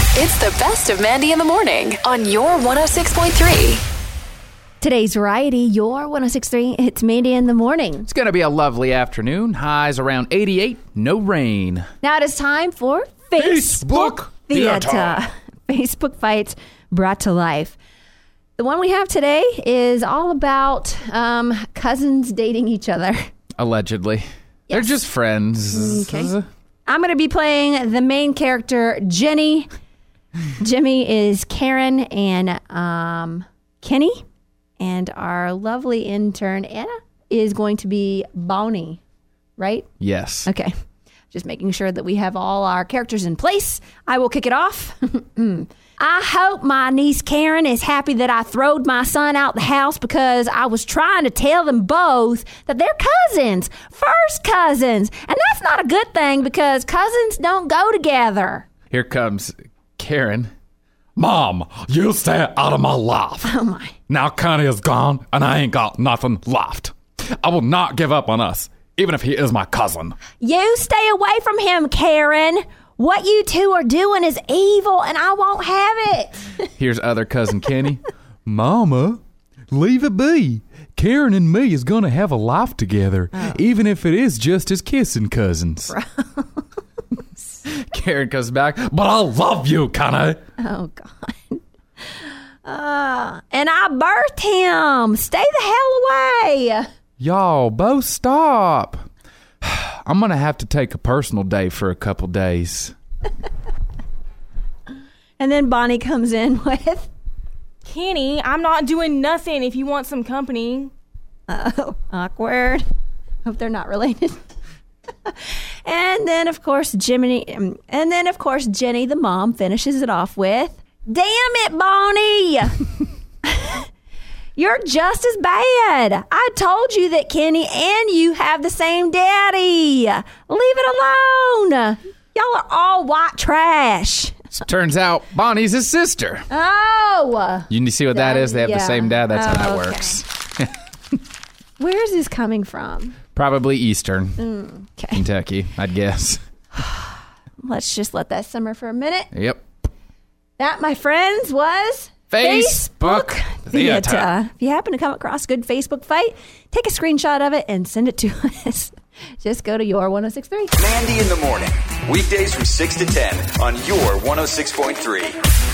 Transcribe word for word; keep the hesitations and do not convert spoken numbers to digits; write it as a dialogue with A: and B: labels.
A: It's the best of Mandy in the morning on your one oh six point three.
B: Today's variety, your one oh six point three. It's Mandy in the morning.
C: It's going to be a lovely afternoon. Highs around eighty-eight. No rain.
B: Now it is time for Facebook,
C: Facebook
B: Theater.
C: Theater.
B: Facebook Fights brought to life. The one we have today is all about um, cousins dating each other.
C: Allegedly.
B: Yes.
C: They're just friends.
B: Okay. I'm going to be playing the main character, Jenny. Jimmy is Karen and um, Kenny. And our lovely intern, Anna, is going to be Bonnie, right?
C: Yes.
B: Okay. Just making sure that we have all our characters in place. I will kick it off. I hope my niece Karen is happy that I throwed my son out the house because I was trying to tell them both that they're cousins, first cousins. And that's not a good thing because cousins don't go together.
C: Here comes Karen. Mom, you stay out of my life.
B: Oh, my.
C: Now Connie is gone, and I ain't got nothing left. I will not give up on us, even if he is my cousin.
B: You stay away from him, Karen. What you two are doing is evil, and I won't have it.
C: Here's other cousin Kenny. Mama, leave it be. Karen and me is going to have a life together, oh. even if it is just as kissing cousins. Karen comes back, but I love you, Connie.
B: Oh, God. Uh, and I birthed him. Stay the hell away.
C: Y'all, both stop. I'm going to have to take a personal day for a couple days.
B: And then Bonnie comes in with...
D: Kenny, I'm not doing nothing if you want some company.
B: Oh, awkward. Hope they're not related. And then, of course, Jimmy... And then, of course, Jenny, the mom, finishes it off with... Damn it, Bonnie! You're just as bad. I told you that Kenny and you have the same daddy. Leave it alone. Y'all are all white trash.
C: So turns out Bonnie's his sister.
B: Oh.
C: You see what that is? They have
B: yeah.
C: the same dad. That's
B: oh,
C: how that
B: okay.
C: works.
B: Where is this coming from?
C: Probably Eastern.
B: Mm, okay.
C: Kentucky, I'd guess.
B: Let's just let that simmer for a minute.
C: Yep.
B: That, my friends, was...
C: Facebook, Facebook Theater.
B: Theater. If you happen to come across a good Facebook fight, take a screenshot of it and send it to us. Just go to your one oh six point three.
E: Mandy in the morning. Weekdays from six to ten on your one oh six point three.